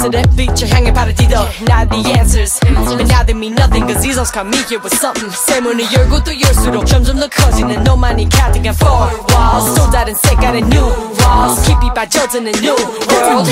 예술의 빛을 향해 발을 디뎌 Not the answers But now they mean nothing Cause these songs come me here with something 새 문을 열고 또 열수록 점점 더 커지는 너만이 counting and four walls 또 다른 색깔의 new walls 깊이 빠져드는 new world